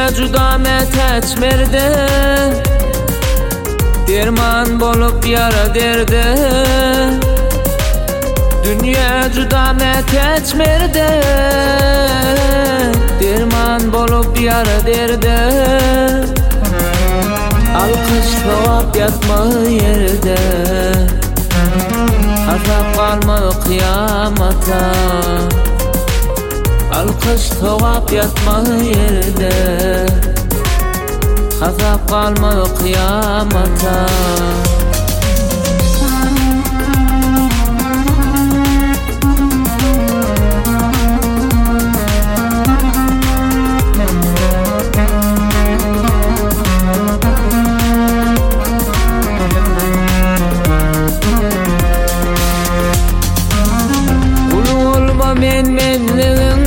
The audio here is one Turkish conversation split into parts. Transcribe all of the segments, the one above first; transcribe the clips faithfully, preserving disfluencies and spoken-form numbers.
Dünya juda meteçmerde, derman bolup yara derde. Dünya juda meteçmerde, derman bolup yara derde. Alkış soğap yatma yerde, hasap kalma kıyamata. Alkış soğap yatma yerde, hasap kalma kıyamata. Men menliğin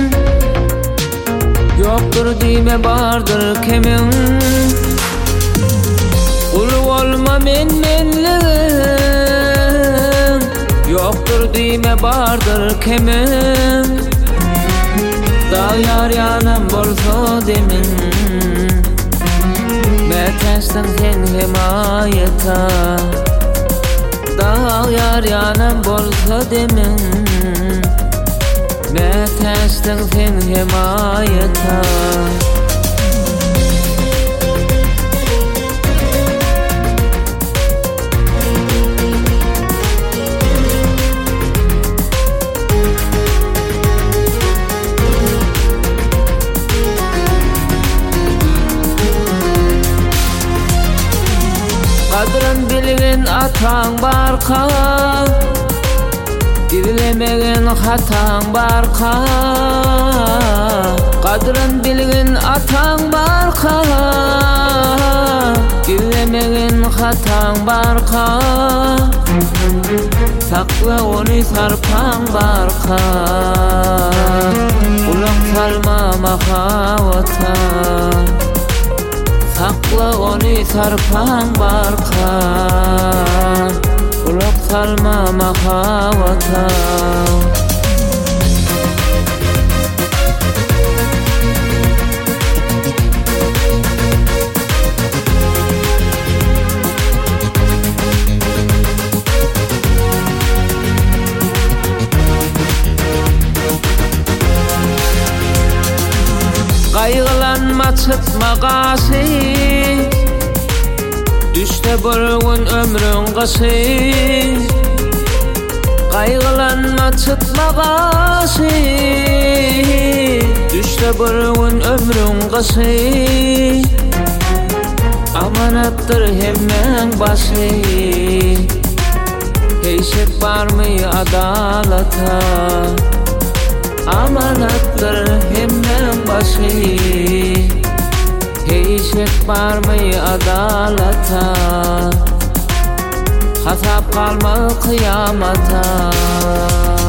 yoktur dime bardır kemin. Ulu olma men menliğin yoktur dime bardır kemin. Dağ yar yanım bolsa demin, meteştin sen himayeta. Dağ yar yanım bolsa demin, meteştin sen himayeta. Kadrın bilgin atan barka, dilemegen hatan barka. Kadrın bilgin atan barka, dilemegen hatan barka. Sakla onu sarpan barka, kulak salma mahavata. Sakla onu sarpan barka, kulak salma mahavata. Kaygılanma çıkma gasi, düşte bir gün ömrün kısı. Kaygılanma çıkma gasi, düşte bir gün ömrün kısı. Amanattır hemen başı, heysek var mı adalata. Amanattır hemen başı, heysek var mı adalata. Hasap kalma kıyamata.